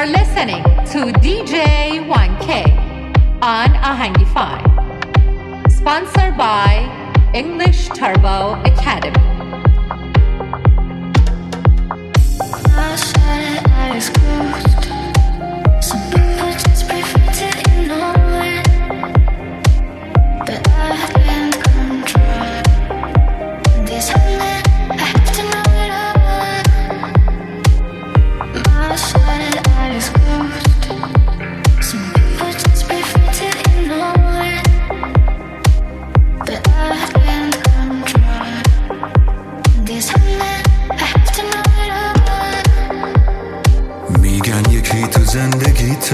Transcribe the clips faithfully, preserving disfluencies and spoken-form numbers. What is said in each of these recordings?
You're listening to دی جی وان کی on Ahangify. Sponsored by English Turbo Academy. I said I was closed. Some people just prefer to ignore it, but I can control this moment. I have to know it all. My side I was closed. Some people just prefer to ignore it, but I can control this moment. I have to know it all. میگن یکی تو زندگیته،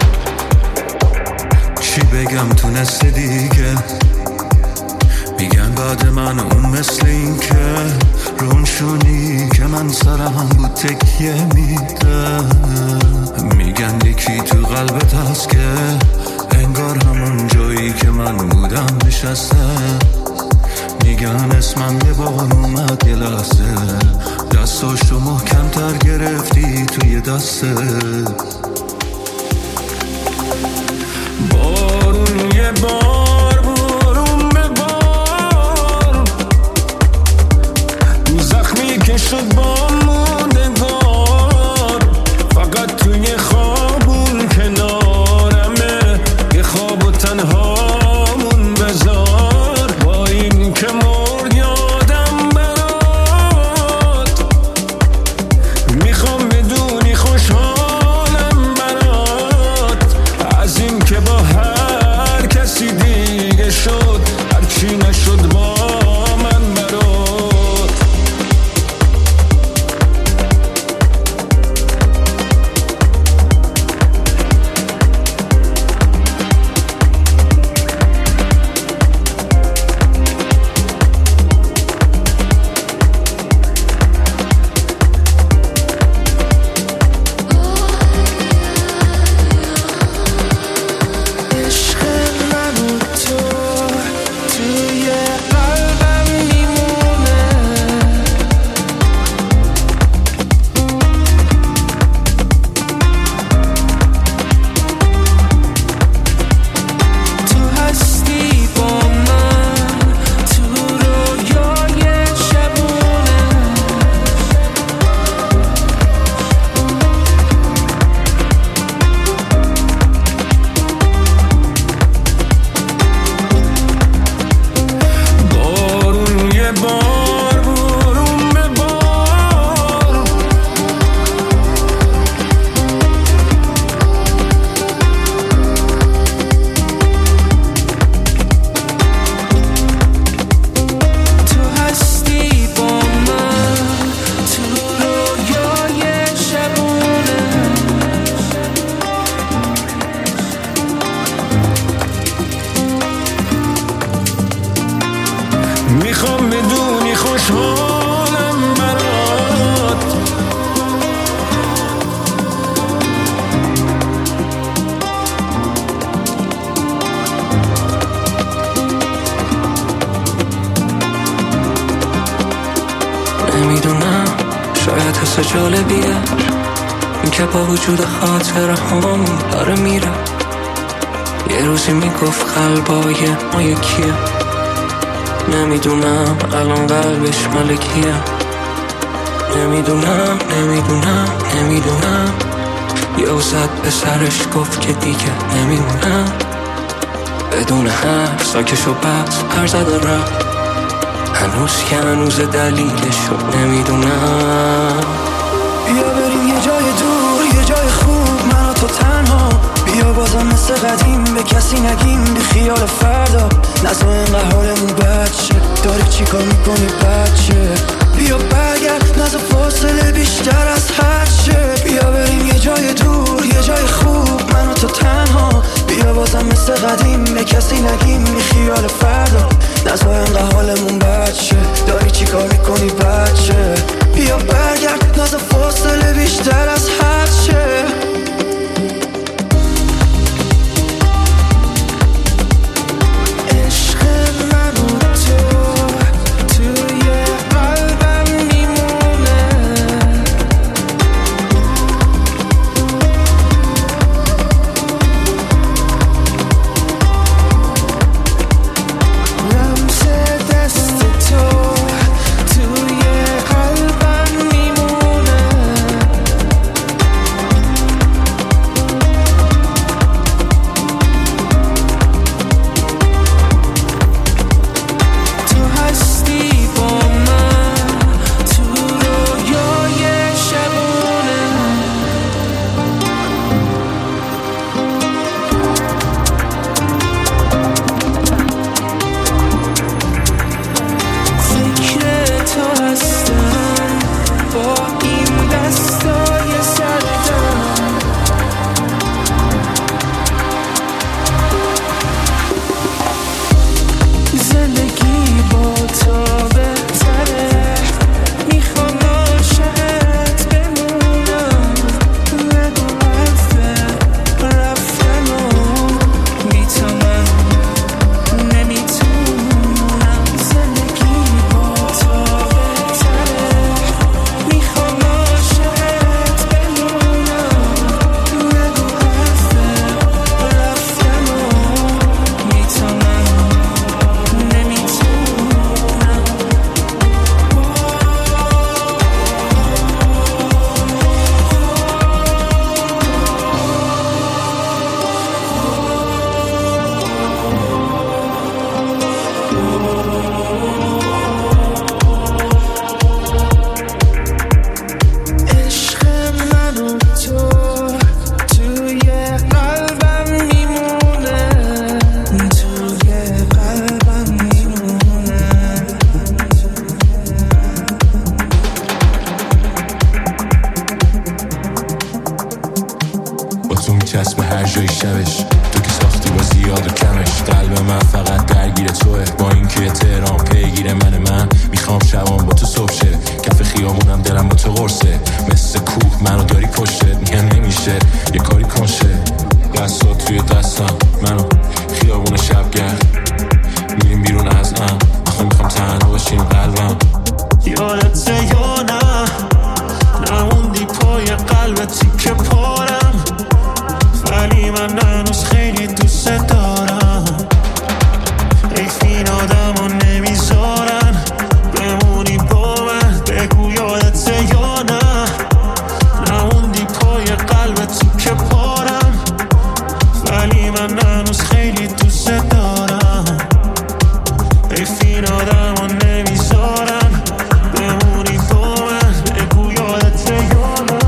چی بگم تو نسل دیگه. میگن بعد من اون مثل این که رونشونی که من سرم بود تکیه میده. میگن یکی تو قلبت هست که انگار همون جایی که من بودم نشسته. میگن اسمم یه بار اومد یه لحظه، دستاشو محکم‌تر گرفتی توی دستت. بارون یه بار بارون به بار، زخمی که شد با موندگار. فقط توی خوابون کنارمه، یه خواب و تنهامون بذار. با این که مرد یادم برات، میخوام بدونی خوشحالم برات. از این که با هر کسی دیگه شد، هرچی نشد با من برات. عشق من و تو توی قلبم میمونه. تو هستی با من تو رویای شبونه. بارون یه بار بارون به بار، تو هستی با من تو رویای شبونه. میخوام بدونی خوشحالم برات. نمیدونم، شاید حس جالبیه این که با وجود خاطر همون داره میره. یه روزی میگفت قلبای ما یکیه. نمیدونم الان قلبش مال کیه. نمیدونم نمیدونم نمیدونم. یه زد به سرش گفت که دیگه نمیمونم. بدون حرف ساکش و بس پر زده رفت. هنوز که هنوز دلیلشو نمیدونم. بیا بریم یه جای دور، یه جای خوب، من و تو تنها. بیا بازم مثل قدیم به کسی نگیم، بی خیال فردا. نزا اینقدر حالمون بد شه، داری چی کار میکنی بچه؟ بیا برگرد، نزا فاصله بیشتر از هر شه. بیا بریم یه جای دور، یه جای خوب، من و تو تنها. بیا بازم مثل قدیم به کسی نگیم، بی خیال فردا. نزا اینقدر حالمون بد شه، داری چی کار میکنی بچه؟ بیا برگرد، نزا فاصله بیشتر از هر شه. عشق من و تو توی قلبم میمونه. شبش، تو که ساختی با زیاد و کمش. قلب من فقط درگیر توه، با اینکه یه تهران پیگیر من من میخوام شبام با تو صبح شه. کف خیابونم دلم با تو قرصه، مثل کوه منو داری پشتت. میگن نمیشه یه کاری کنشه، دستات توی دستم منو خیابون شبگرد میریم بیرون از ام. آخه میخوام تنها باشیم قلبم. یادت یا نه نموندی پای قلبتی که پارم، ولی من هنوز خیلی دوست دارم. حیف این آدم رو نمیذارن بمونی با من. بگو یادت یا نه نموندی پای قلبتی که پارم، ولی من هنوز خیلی دوست دارم. حیف این آدم رو نمیذارن بمونی با من. بگو یادت یا نه.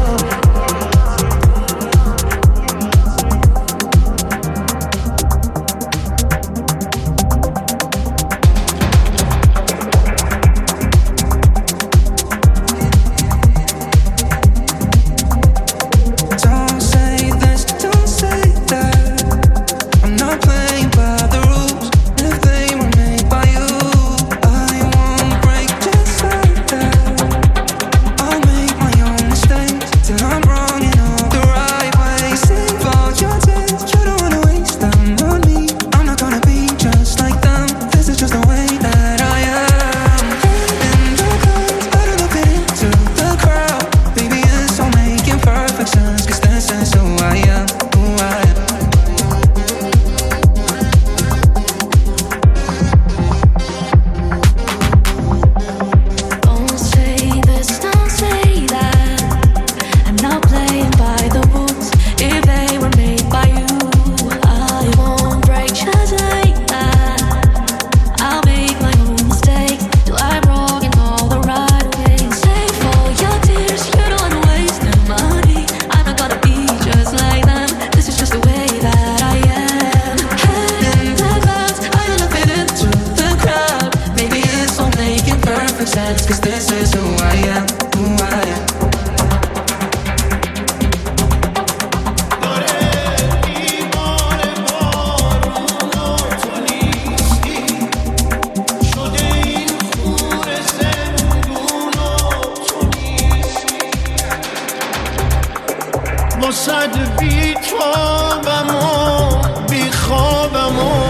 واسد بی توابم و بی خوابم و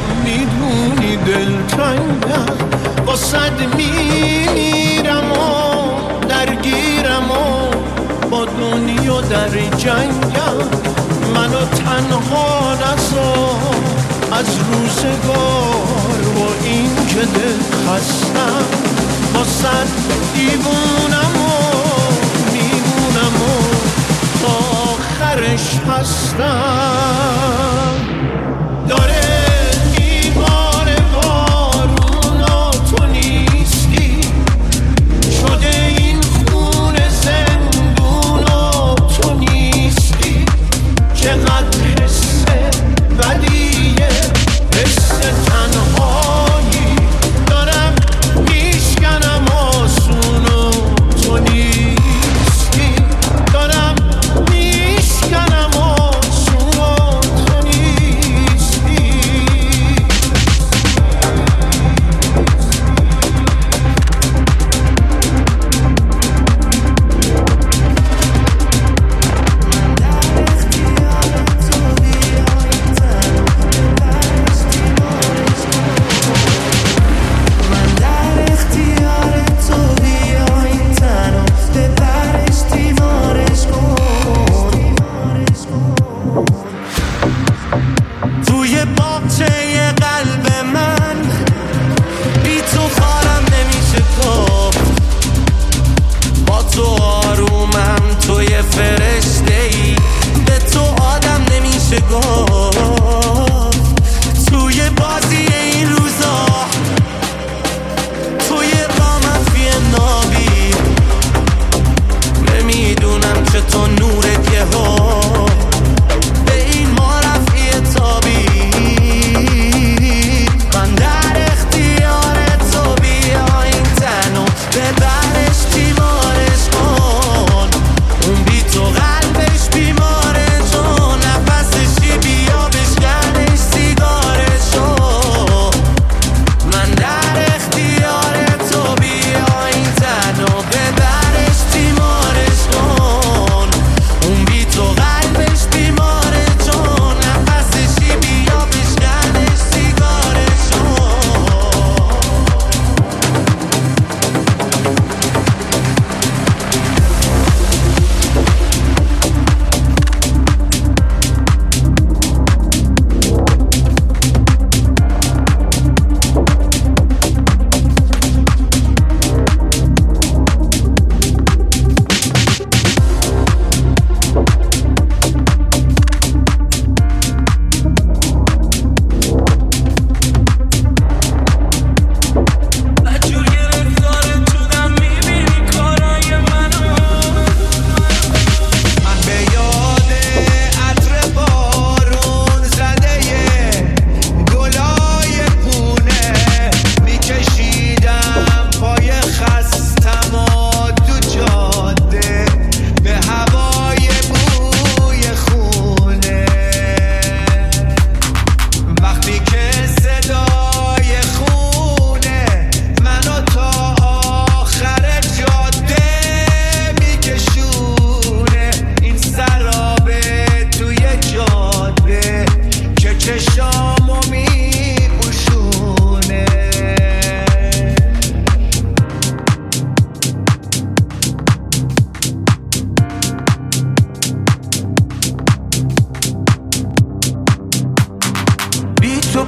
میدونی دلتنگم. واسد میمیرم و درگیرم و با دنیا در جنگم. منو تنها نذار از روزگار و این که دل خستم. واسد دیوونم و میمونم و آخرش هستم. داره میباره بارون و تو نیستی، شده این خون زندون و تو نیستی. چقدر حس بدیه حس تنهایی، دارم میشکنم آسون و تو نیستی. دارم میشکنم آسون و تو نیستی. توی باغچه قلب من بی تو خارم نمیشه گفت. با تو آرومم، توی فرشته‌ای، به تو آدم نمیشه گفت. توی بازی این روزا توی قامفی نابی، نمیدونم چطور نورت یه ها به این ما رفعی تابی. من در اختیار تو، بیا این تنو ببرش تیمارش کن. اون بی تو قلبش بیماره، تو نفسشی بی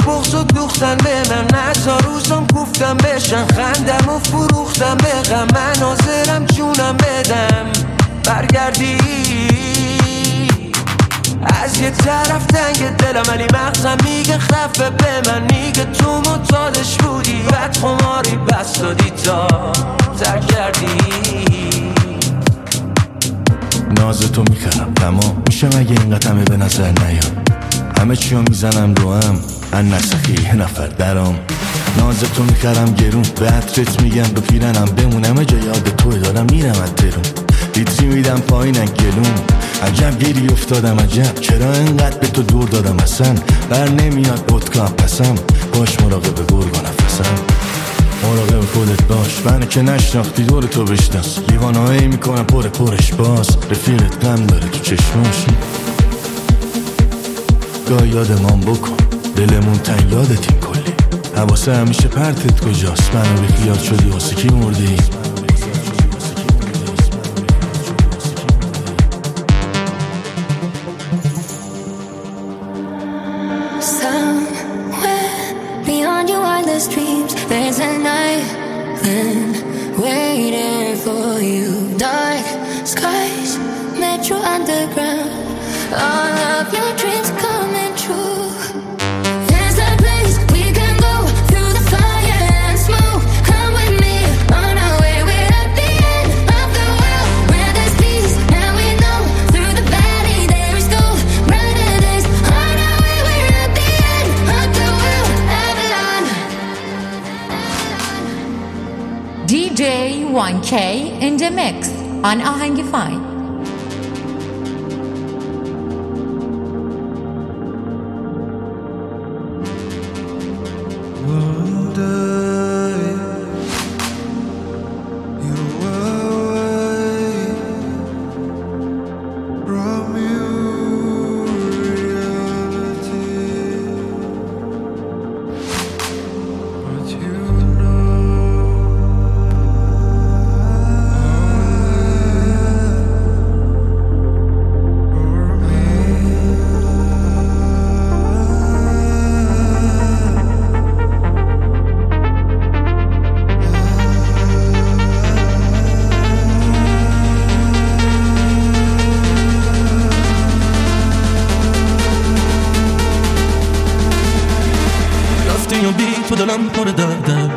بغض و دوختن به من، نزا روزم گفتم بشن، خندم و فروختم به غم، من حاضرم جونم بدم برگردی. از یه طرف تنگ دلم ولی مغزم میگه خفه به من، میگه تو معتادش بودی بعد خماری بس دادی تا ترک کردی. ناز تو میخرم تمام میشم اگه اینقدر همه به نظر نیام، همه چیو میزنم رو هم ان نسخی یه نفر درام. ناز تو میخرم گرون به عطرت میگم به پیرنم بمونم، جا یاد توی دارم میرم از درون، لیتری میدم پایین گلون. عجب گیری افتادم عجب چرا اینقدر به تو دور دادم، اصلا بر نمیاد ودکا پسم، باش مراقب گرگا نفسم، مراقب خودت باش، منو که نشناختی دور تو بشناس، لیوانایی میکنم پر پرش باز، رفیقت غم داره تو چشماش. گاه یادمان بکن دلمون تن یادتیم کلی، حواسه همیشه پرتت کجاست، منو بی خیال شدی واسه کی مردی. Dreams, there's an island waiting for you. Dark skies, metro underground, all of your dreams coming true. There's a place we can go through the fire and smoke. Come with me on our way. We're at the end of the world where there's peace, and we know through the valley there is gold. Brighter days on our way. We're at the end of the world. Avalon. دی جی وان کی in the mix on آهنگفای. تو دلم پر درده،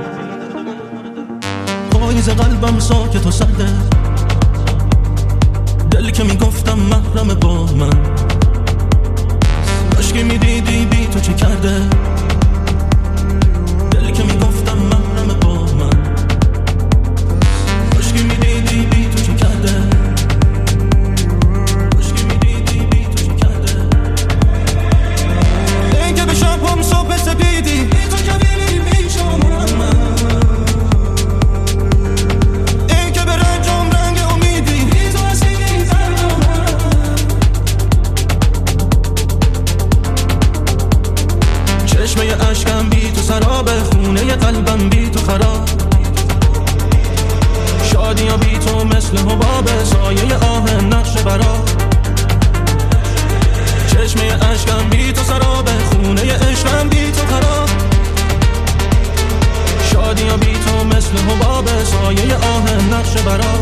پاییز قلبم ساکت و سرده، دلی که میگفتم محرم با من، عشقی میدیدی بی تو چی کرده، دلی که میگفتم محرم با من، عشقی میدیدی بی تو چی کرده، عشقی میدیدی بی تو چی کرده، این که به شبم صبح سپیدی بی تو که بیلی بی شما من، این که به رنجم رنگ امیدی بی تو هستی زرم من، چشمه عشقم بی تو سراب، خونه قلبم بی تو خراب، شادی بی تو مثل حباب، سایه آه نقش برا، چشمه عشقم بی تو سراب، خونه عشقم بی تو خراب، شادی بی تو مثل حباب، سایه آه نقش برا.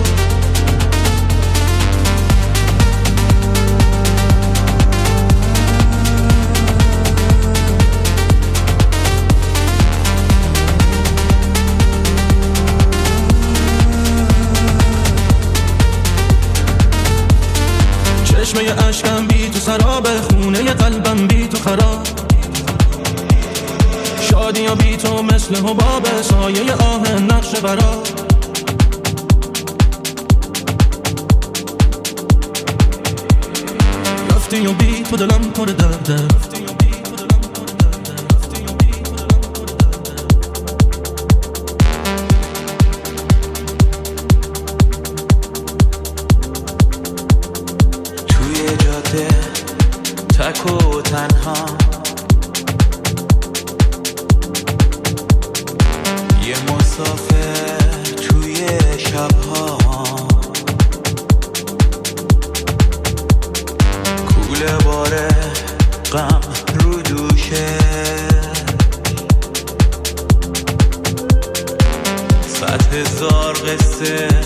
چشمه عشقم بی تو سراب، خونه قلبم بی تو خراب، شادی بی تو مثل حباب، سایه آه نقش برا، رفتی و بی تو دلم پر درده، تک و تنها یه مسافر توی شبها، کوله باره غم رو دوشه، قصه